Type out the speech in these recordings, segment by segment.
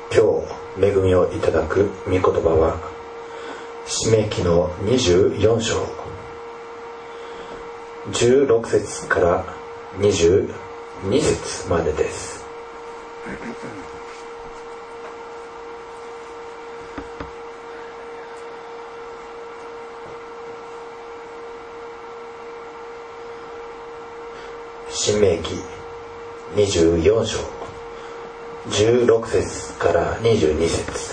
今日恵みをいただく御言葉は申命記の24章16節から22節までです。申命記24章16節から22節。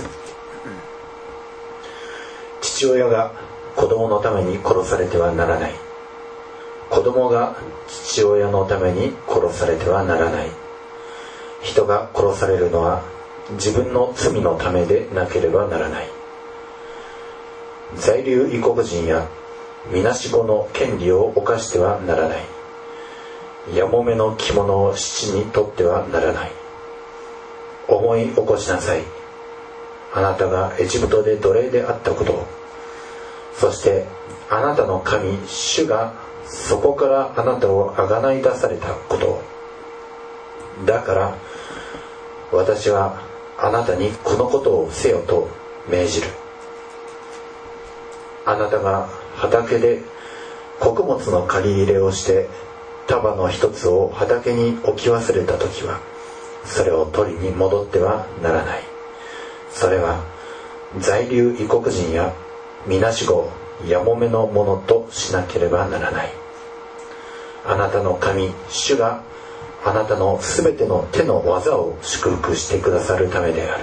父親が子供のために殺されてはならない。子供が父親のために殺されてはならない。人が殺されるのは自分の罪のためでなければならない。在留異国人やみなしごの権利を犯してはならない。やもめの着物を七に取ってはならない。思い起こしなさい。あなたがエジプトで奴隷であったことを、そしてあなたの神主がそこからあなたをあがない出されたことを。だから私はあなたにこのことをせよと命じる。あなたが畑で穀物の借り入れをして束の一つを畑に置き忘れたときは、それを取りに戻ってはならない。それは在留異国人やみなしごやもめのものとしなければならない。あなたの神主があなたのすべての手の技を祝福してくださるためである。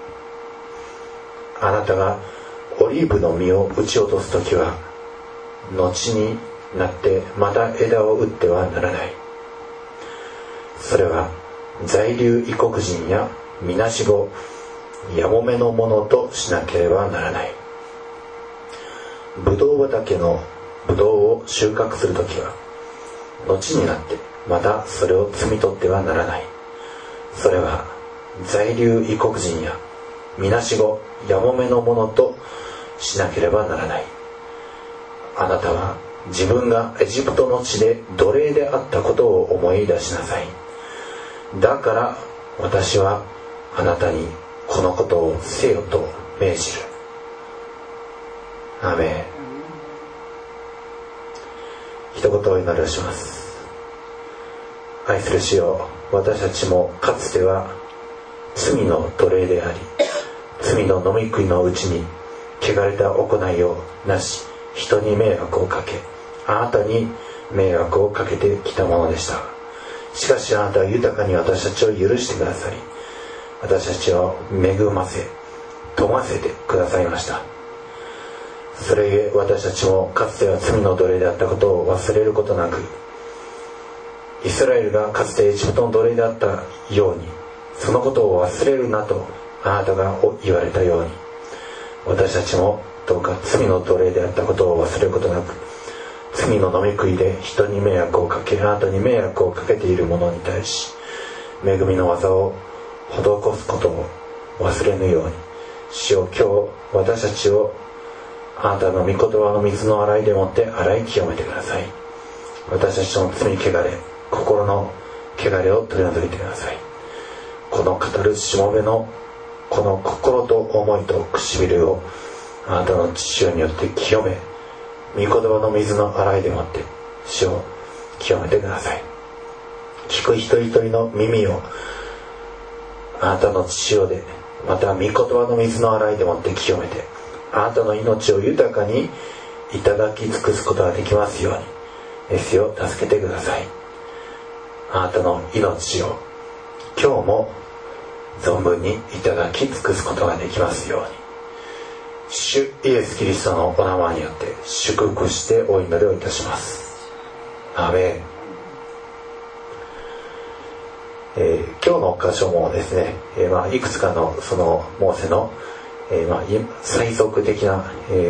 あなたがオリーブの実を打ち落とすときは、後になってまた枝を打ってはならない。それは在留異国人やみなしごやもめのものとしなければならない。ぶどう畑のぶどうを収穫するときは、後になってまたそれを摘み取ってはならない。それは在留異国人やみなしごやもめのものとしなければならない。あなたは自分がエジプトの地で奴隷であったことを思い出しなさい。だから私はあなたにこのことをせよと命じる。アーメン。一言お祈りをします。愛する主よ、私たちもかつては罪の奴隷であり、罪の飲み食いのうちに汚れた行いをなし、人に迷惑をかけ、あなたに迷惑をかけてきたものでした。しかしあなたは豊かに私たちを許してくださり、私たちを恵ませ富ませてくださいました。それゆえ私たちもかつては罪の奴隷であったことを忘れることなく、イスラエルがかつてエジプトの奴隷であったように、そのことを忘れるなとあなたが言われたように、私たちもどうか罪の奴隷であったことを忘れることなく、罪の飲み食いで人に迷惑をかけ、あなたに迷惑をかけている者に対し、恵みの技を施すことを忘れぬように、主よ、今日私たちをあなたの御言葉の水の洗いでもって洗い清めてください。私たちの罪汚れ、心の汚れを取り除いてください。この語るしもべのこの心と思いと唇をあなたの父親によって清め、御言葉の水の洗いでもって主を清めてください。聞く一人一人の耳をあなたの父親で、また御言葉の水の洗いでもって清めて、あなたの命を豊かにいただき尽くすことができますように、主を助けてください。あなたの命を今日も存分にいただき尽くすことができますように、主イエスキリストのお名前によって祝福してお祈りをいたします。アーメン。今日の箇所もですね、いくつかのそのモーセの、最速的な、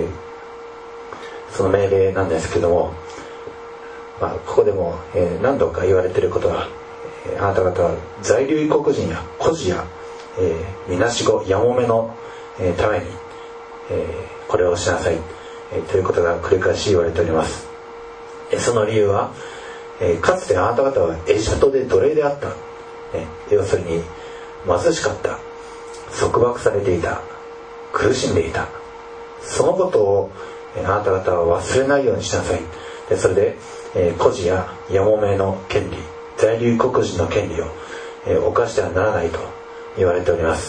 その命令なんですけども、ここでも、何度か言われていることは、あなた方は在留異国人や孤児や、みなしごやもめの、ために、これをしなさい、ということが繰り返し言われております。その理由は、かつてあなた方はエジプトで奴隷であった、要するに貧しかった、 束縛されていた、苦しんでいた、そのことをあなた方は忘れないようにしなさい。でそれで、孤児ややもめの権利、在留国人の権利を、犯してはならないと言われております。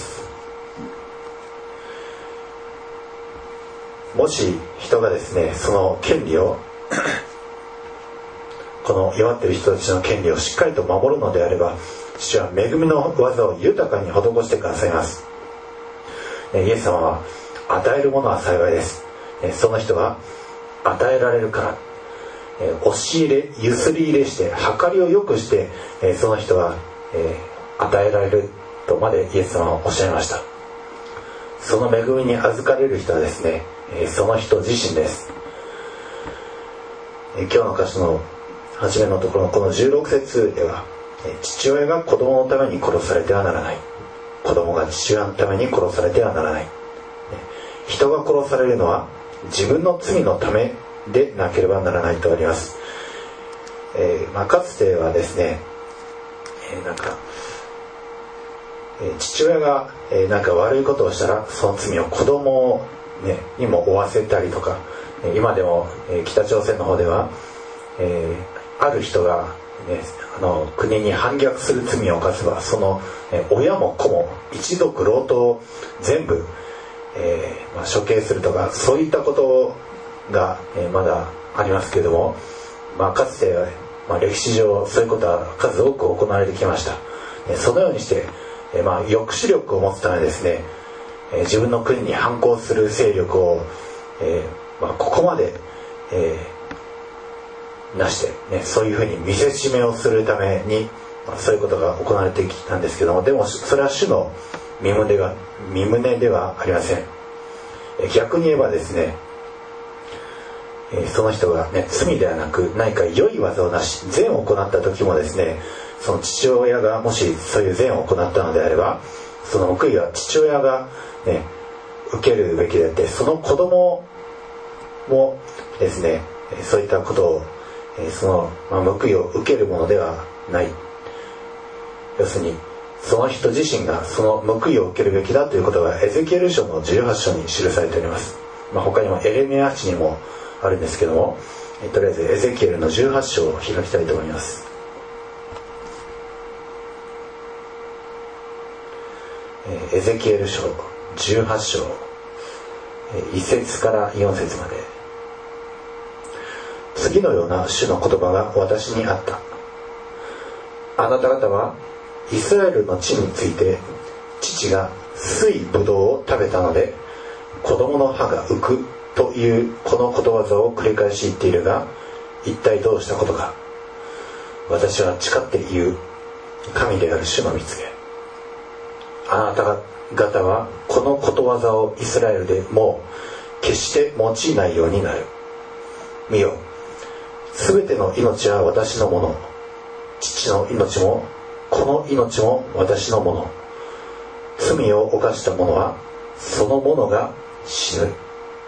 もし人がですね、その権利をこの弱っている人たちの権利をしっかりと守るのであれば、父は恵みの技を豊かに施してくださいます。イエス様は与えるものは幸いです。その人が与えられるから、押し入れ、ゆすり入れして、計りを良くして、その人が、与えられるとまでイエス様はおっしゃいました。その恵みに預かれる人はですね、その人自身です。今日の箇所の初めのところのこの16節では、父親が子供のために殺されてはならない、子供が父親のために殺されてはならない、人が殺されるのは自分の罪のためでなければならないとあります。かつてはですね、父親が、悪いことをしたらその罪を子供、にも負わせたりとか、今でも、北朝鮮の方では、ある人が、国に反逆する罪を犯せば、その、親も子も一族郎党全部、処刑するとか、そういったことが、まだありますけれども、かつて、歴史上そういうことは数多く行われてきました。そのようにして、抑止力を持つためですね、自分の国に反抗する勢力を、ここまで、なして、そういうふうに見せしめをするために、そういうことが行われてきたんですけども、でもそれは主の身旨ではありません。逆に言えばですね、その人が、罪ではなく何か良い技をなし善を行った時もですね、その父親がもしそういう善を行ったのであれば、その報いは父親が、受けるべきであって、その子供もですね、そういったことを、その報いを受けるものではない。要するにその人自身がその報いを受けるべきだということがエゼキエル書の18章に記されております。他にもエレミヤ書にもあるんですけども、とりあえずエゼキエルの18章を開きたいと思います。エゼキエル書18章1節から4節まで。次のような主の言葉が私にあった。あなた方はイスラエルの地について、父が水ぶどうを食べたので子供の歯が浮くというこのことわざを繰り返し言っているが、一体どうしたことか。私は誓って言う。神である主の御告げ。あなた方はこのことわざをイスラエルでもう決して用いないようになる。見よ、すべての命は私のもの。父の命もこの命も私のもの。罪を犯した者はその者が死ぬ。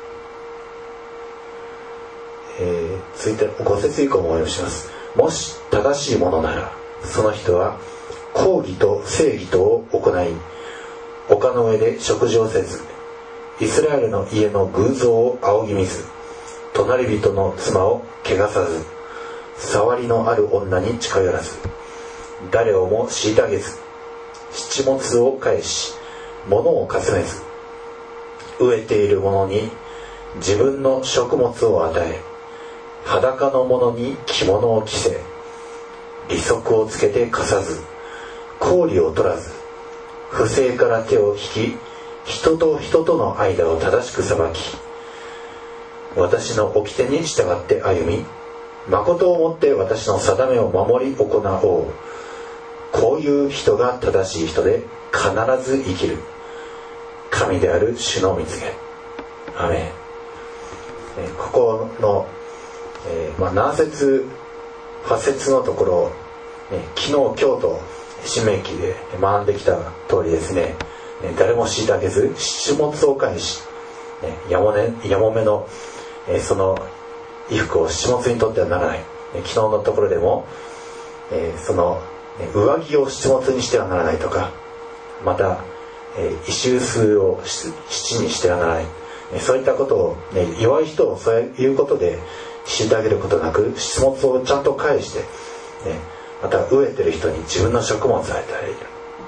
続いて5節以降もお読みします。もし正しいものなら、その人は公義と正義とを行い、丘の上で食事をせず、イスラエルの家の偶像を仰ぎ見ず、隣人の妻を汚さず、触りのある女に近寄らず、誰をも虐げず、七物を返し、物をかすめず、飢えている者に自分の食物を与え、裸の者に着物を着せ、利息をつけて貸さず、公理を取らず、不正から手を引き、人と人との間を正しく裁き、私の掟に従って歩み、誠をもって私の定めを守り行おう。こういう人が正しい人で必ず生きる。神である主の御告げ。アメン。ここの、7節8節のところ、昨日今日と申命記で学んできた通りですね、誰も虐げず七物を返し、やもめのその衣服を七物にとってはならない。昨日のところでも、その上着を七物にしてはならないとか、また異臭数を7にしてはならない、そういったことを、弱い人をそういうことで虐げることなく、質物をちゃんと返して、また飢えてる人に自分の食物を与えてあげる、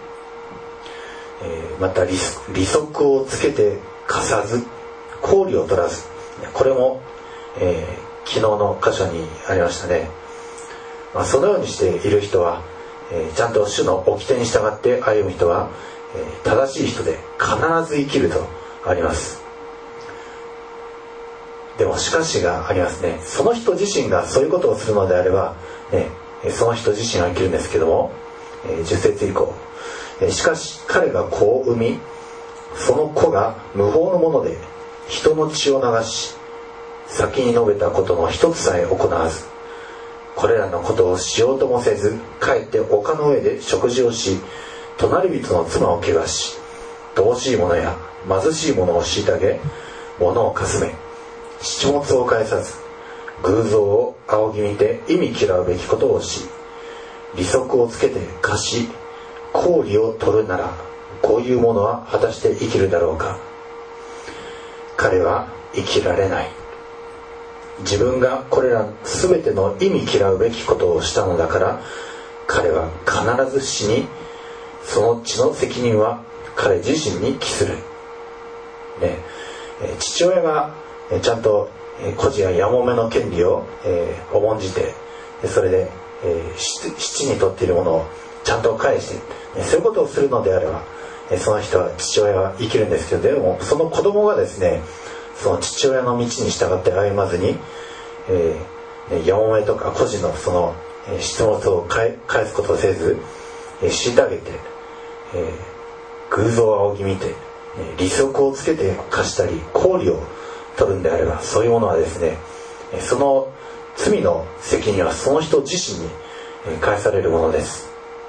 また利息をつけて貸さず公理を取らず、これも、昨日の箇所にありましたね。そのようにしている人は、ちゃんと主の掟に従って歩む人は、正しい人で必ず生きるとあります。でもしかしがありますね。その人自身がそういうことをするのであれば、その人自身は生きるんですけども、10節以降、しかし彼が子を産み、その子が無法のもので人の血を流し、先に述べたことの一つさえ行わず、これらのことをしようともせず、かえって丘の上で食事をし、隣人の妻を汚し、乏しい者や貧しい者を虐げ、物をかすめ、七物を返さず、偶像を仰ぎ見て忌み嫌うべきことをし、利息をつけて貸し、公理を取るなら、こういう者は果たして生きるだろうか。彼は生きられない。自分がこれら全ての忌み嫌うべきことをしたのだから、彼は必ず死に、その血の責任は彼自身に帰する、父親がちゃんと孤児ややもめの権利を重んじて、それで七に取っているものをちゃんと返して、そういうことをするのであれば、その人は父親は生きるんですけど、でもその子供がですね、その父親の道に従って歩まずに、やもめとか孤児のその質物を返すことをせず、虐げて、偶像を仰ぎ見て、利息をつけて貸したり公理を取るんであれば、そういうものはですね、その罪の責任はその人自身に返されるものです。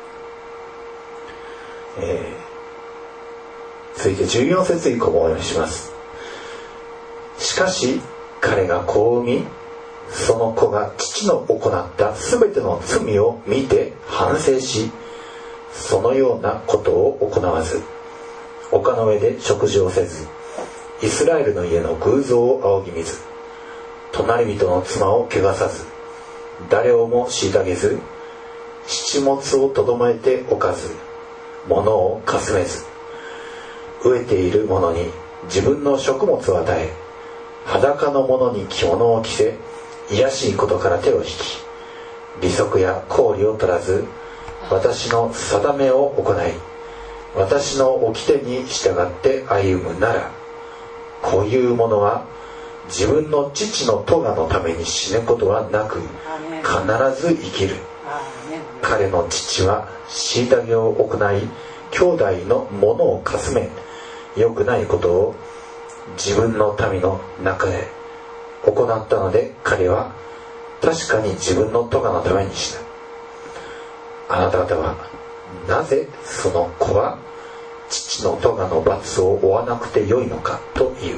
続いて14節以降もお読みします。しかし彼が子を産み、その子が父の行ったすべての罪を見て反省し、そのようなことを行わず、丘の上で食事をせず、イスラエルの家の偶像を仰ぎ見ず、隣人の妻を汚さず、誰をも虐げず、七物をとどめておかず、物をかすめず、飢えている者に自分の食物を与え、裸の者に着物を着せ、卑しいことから手を引き、利息や公理を取らず、私の定めを行い、私の掟に従って歩むなら、こういう者は自分の父の咎のために死ぬことはなく、必ず生きる。彼の父は虐げを行い、兄弟のものをかすめ、良くないことを自分の民の中で行ったので、彼は確かに自分の咎のために死ぬ。あなた方はなぜその子は父の咎の罰を負わなくてよいのかという。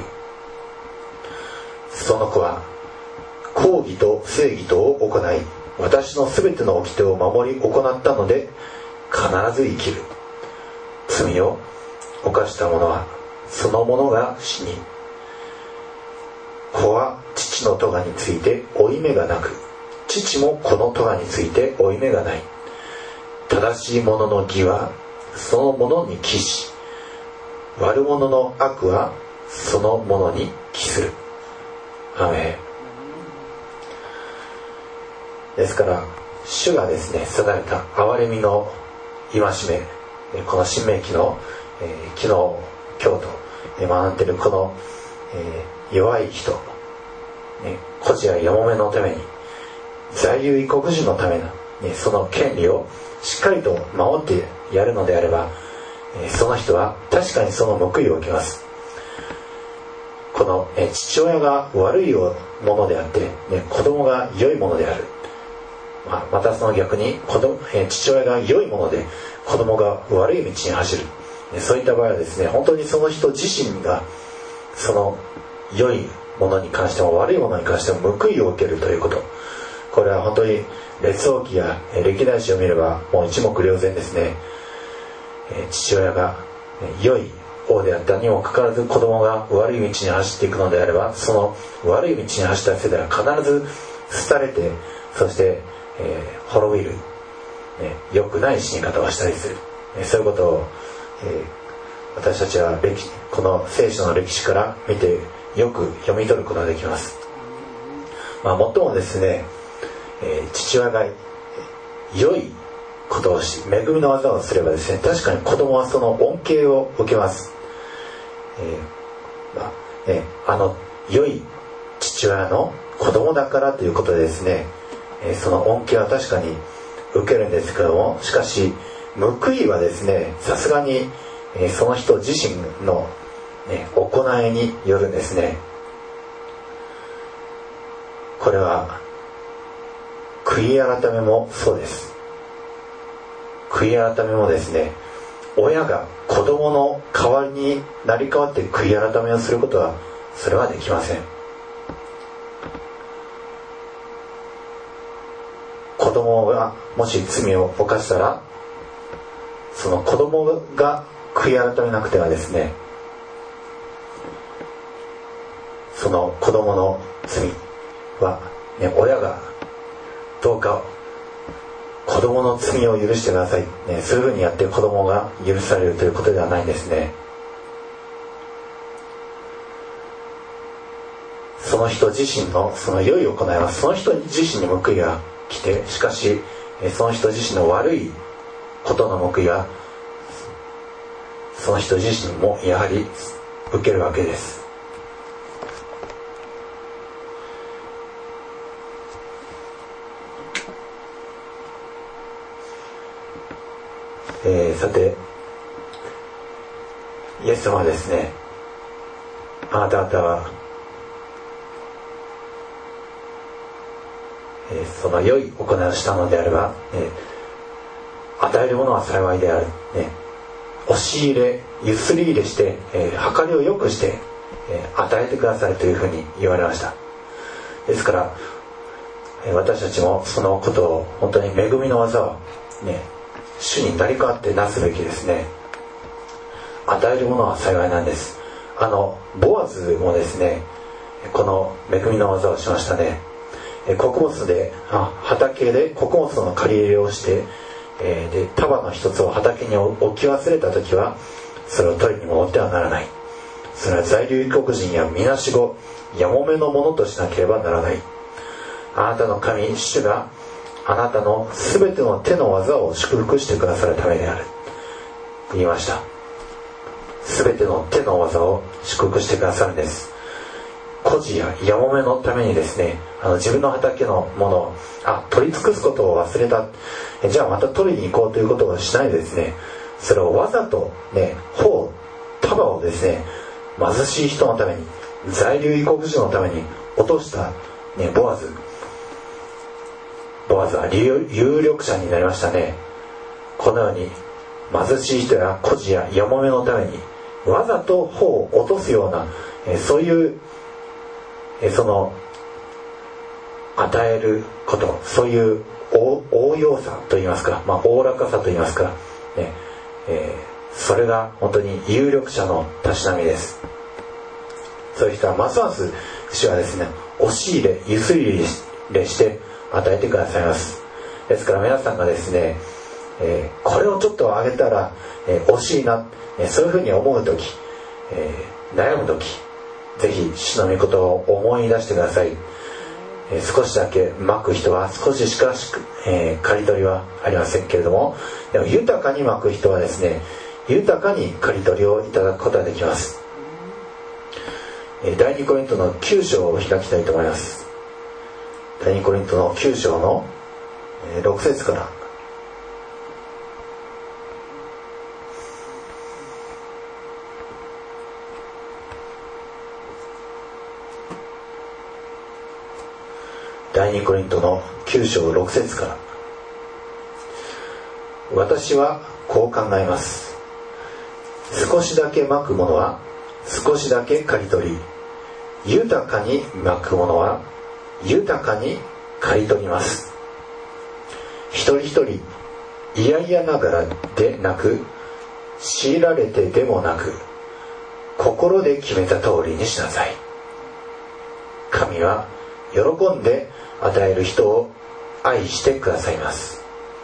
その子は公義と正義とを行い、私のすべての掟を守り行ったので必ず生きる。罪を犯した者はその者が死に、子は父の咎について負い目がなく、父も子の咎について負い目がない。正しい者の義はその者に帰し、悪者の悪はその者に帰する。アメン。ですから主がですね定めた憐れみの戒め、この新明記の、昨日今日と学んでいるこの、弱い人、孤児ややもめのために、在留異国人のための、その権利をしっかりと守ってやるのであれば、その人は確かにその報いを受けます。この、父親が悪いものであって、子供が良いものである。またその逆に父親が良いもので子供が悪い道に走る。そういった場合はですね、本当にその人自身がその良いものに関しても悪いものに関しても報いを受けるということ。これは本当に列王記や歴代史を見ればもう一目瞭然ですね。父親が良い王であったにもかかわらず子供が悪い道に走っていくのであれば、その悪い道に走った世代は必ず廃れて、そして、滅びる、良くない死に方をしたりする、そういうことを、私たちはこの聖書の歴史から見てよく読み取ることができます。もっともですね、父親が良いことをし、恵みの技をすればですね、確かに子供はその恩恵を受けます。良い父親の子供だからということでですね、その恩恵は確かに受けるんですけども、しかし報いはですね、さすがにその人自身の、行いによるんですね。これは悔い改めもそうです。悔い改めもですね、親が子供の代わりになり代わって悔い改めをすることは、それはできません。子供がもし罪を犯したら、その子供が悔い改めなくてはですね、その子供の罪は、親がどうか子供の罪を許してください、そういうふうにやって子供が許されるということではないんですね。その人自身のその良い行いはその人自身に報いが来て、しかしその人自身の悪いことの報いはその人自身もやはり受けるわけです。さて、イエス様はですね、あなた方は、その良い行いをしたのであれば、与えるものは幸いである、押し入れ、ゆすり入れして、計りを良くして、与えてくださいというふうに言われました。ですから、私たちもそのことを本当に恵みの技を主になり代わってなすべきですね。与えるものは幸いなんです。ボアズもですね、この恵みの技をしましたね。穀物で畑で穀物の刈り入れをして、で束の一つを畑に置き忘れた時はそれを取りに戻ってはならない。それは在留異国人やみなしごやもめのものとしなければならない。あなたの神主があなたのすべての手の技を祝福してくださるためであると言いました。すべての手の技を祝福してくださるんです。孤児ややもめのためにですね、自分の畑のものを取り尽くすことを忘れた、じゃあまた取りに行こうということをしないでですね、それをわざと束をですね、貧しい人のために、在留異国人のために落とした、ボアズは有力者になりましたね。このように貧しい人や孤児ややもめのためにわざと穂を落とすような、そういうその与えること、そういう応用さといいますか、おおらかさといいますか、それが本当に有力者のたしなみです。そういう人はますます主はですね、押し入れ、ゆすり入れして与えてくださいます。ですから皆さんがですね、これをちょっとあげたら、惜しいな、そういうふうに思うとき、悩むとき、ぜひ主の御事を思い出してください。少しだけまく人は少ししか刈り取りはありませんけれども、でも豊かにまく人はですね、豊かに刈り取りをいただくことができます。第2コリントの9章を開きたいと思います。第2コリントの9章の6節から。第2コリントの9章6節から。私はこう考えます。少しだけまくものは少しだけ刈り取り、豊かにまくものは豊かに刈り取ります。一人一人いやいやながらでなく、 強いられてでもなく、心で決めた通りにしなさい。神は喜んで与える人を愛してくださいます。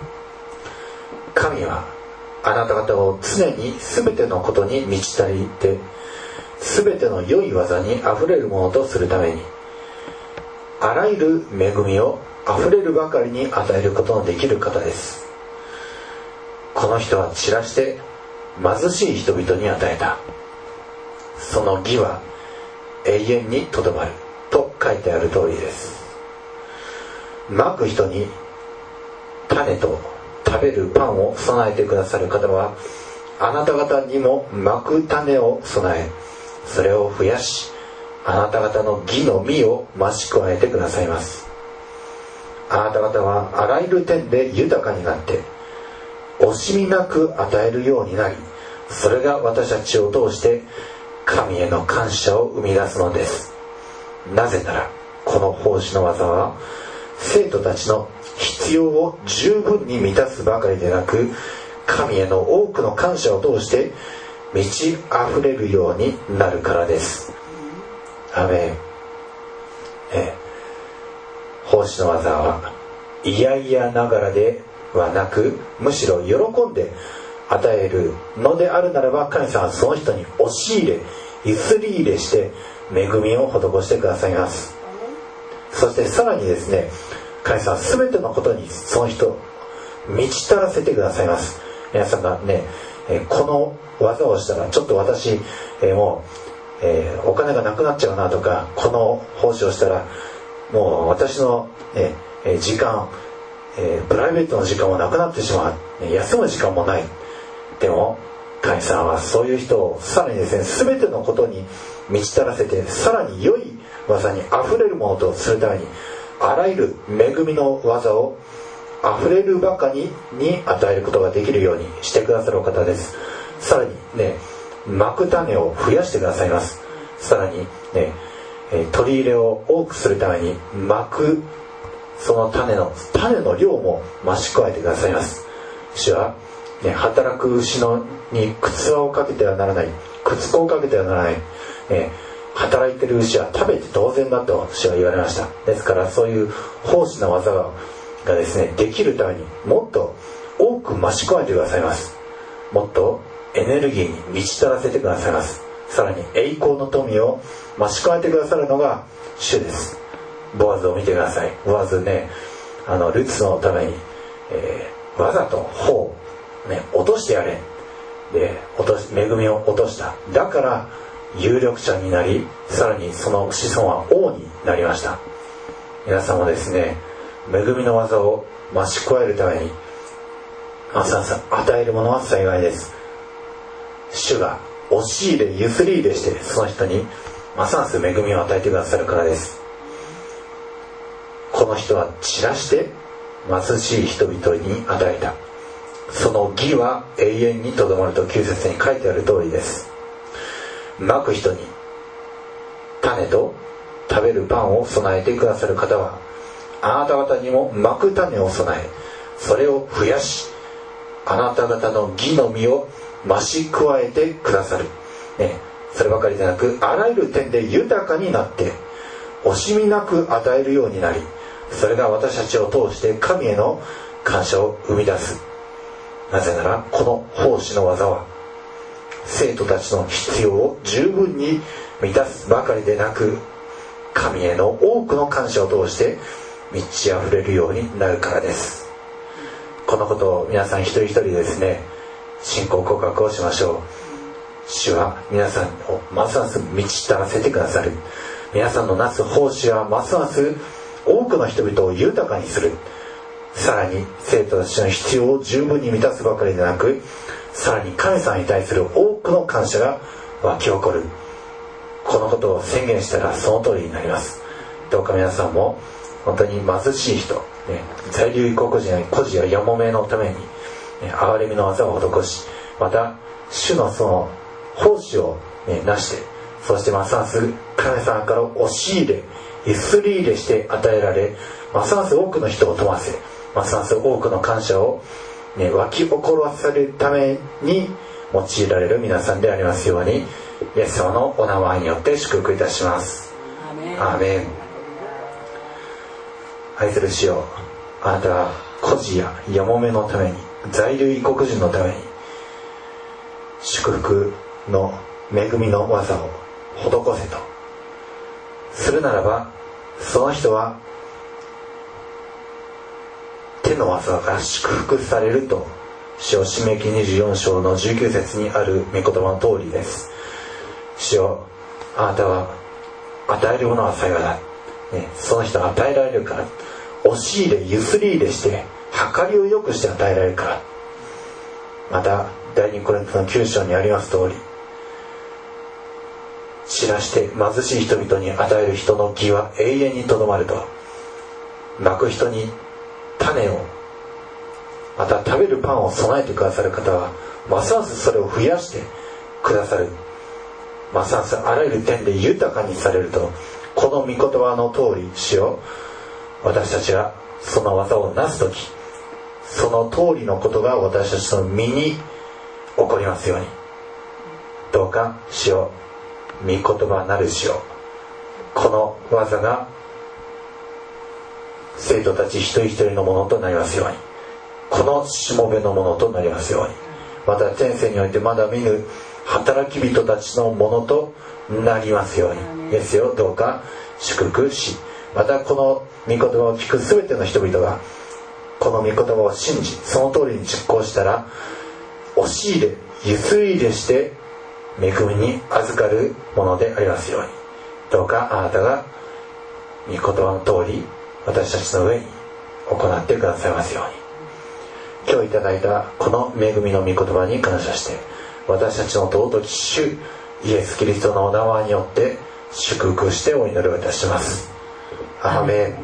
神はあなた方を常に全てのことに満ち足りて、全ての良い技にあふれるものとするために、あらゆる恵みをあふれるばかりに与えることのできる方です。この人は散らして貧しい人々に与えた。その義は永遠にとどまると書いてある通りです。まく人に種と食べるパンを備えてくださる方は、あなた方にもまく種を備え、それを増やし、あなた方の義の実を増し加えてくださいます。あなた方はあらゆる点で豊かになって、惜しみなく与えるようになり、それが私たちを通して神への感謝を生み出すのです。なぜなら、この奉仕の技は生徒たちの必要を十分に満たすばかりでなく、神への多くの感謝を通して満ち溢れるようになるからです。アメン。奉仕の技は嫌々ながらではなく、むしろ喜んで与えるのであるならば、神様はその人に押し入れ、ゆすり入れして恵みを施してくださいます。そしてさらにですね、神様は全てのことにその人を満ち足らせてくださいます。皆さんがね、この技をしたらちょっと私、もう、お金がなくなっちゃうなとか、この奉仕をしたらもう私の、時間、プライベートの時間もなくなってしまう、休む時間もない。でも神様はそういう人をさらにですね、全てのことに満ち足らせて、さらに良い技にあふれるものとするために、あらゆる恵みの技をあふれるばかりに与えることができるようにしてくださるお方です。さらにね、まく種を増やしてくださいます。さらにね、取り入れを多くするためにまくその種の量も増し加えてくださいます。主は、ね、働く牛に靴輪をかけてはならない、靴子をかけてはならない、働いてる牛は食べて当然だと主は言われました。ですからそういう奉仕の技がですね、できるためにもっと多く増し加えてくださいます。もっとエネルギーに満ち足らせてくださいます。さらに栄光の富を増し加えてくださるのが主です。ボアズを見てください。ボアズね、ルツのために、わざと穂を、ね、落としてやれで恵みを落とした。だから有力者になり、さらにその子孫は王になりました。皆さんもですね、恵みの技を増し加えるために与えるものは幸いです。主が押し入れ、ゆすり入れしてその人にますます恵みを与えてくださるからです。この人は散らして貧しい人々に与えた。その義は永遠にとどまると9節に書いてある通りです。まく人に種と食べるパンを備えてくださる方は、あなた方にもまく種を備え、それを増やし、あなた方の義の実を増し加えてくださる、ね、そればかりでなく、あらゆる点で豊かになって惜しみなく与えるようになり、それが私たちを通して神への感謝を生み出す。なぜならこの奉仕の技は生徒たちの必要を十分に満たすばかりでなく、神への多くの感謝を通して満ち溢れるようになるからです。このことを皆さん一人一人ですね、信仰告白をしましょう。主は皆さんをますます満ち足らせてくださる。皆さんのなす奉仕はますます多くの人々を豊かにする。さらに生徒たちの必要を十分に満たすばかりでなく、さらに神様に対する多くの感謝が湧き起こる。このことを宣言したらその通りになります。どうか皆さんも本当に貧しい人、ね、在留異国人や孤児ややもめのために、憐れみの技を施し、また主のその奉仕を、なして、そしてますます神様から押し入れ、ゆすり入れして与えられ、ますます多くの人を富ませ、ますます多くの感謝を、湧き起こらせるために用いられる皆さんでありますように、イエス様のお名前によって祝福いたします。アーメン。愛する主よ、あなたは孤児ややもめのために、在留異国人のために祝福の恵みの技を施せとするならば、その人は手の技が祝福されると、主よ、申命記24章の19節にある御言葉の通りです。主よ、あなたは与えるものは幸いだ、その人は与えられるから、押し入れゆすり入れして計りを良くして与えられるから。また第2コリントの9章にあります通り、散らして貧しい人々に与える人の義は永遠にとどまると、まく人に種を、また食べるパンを備えてくださる方はますますそれを増やしてくださる。ますますあらゆる点で豊かにされると、この御言葉の通り、主よ、私たちがその技をなすとき、その通りのことが私たちの身に起こりますように。どうか主よ、御言葉なる主よ、この技が生徒たち一人一人のものとなりますように、このしもべのものとなりますように、また天性においてまだ見ぬ働き人たちのものとなりますように。ですよ、どうか祝福し、またこの御言葉を聞くすべての人々がこの御言葉を信じ、その通りに実行したら、押し入れゆすり入れして恵みに預かるものでありますように。どうかあなたが御言葉の通り私たちの上に行ってくださいますように。今日いただいたこの恵みの御言葉に感謝して、私たちの尊き主イエス・キリストのお名前によって祝福してお祈りをいたします。アーメン。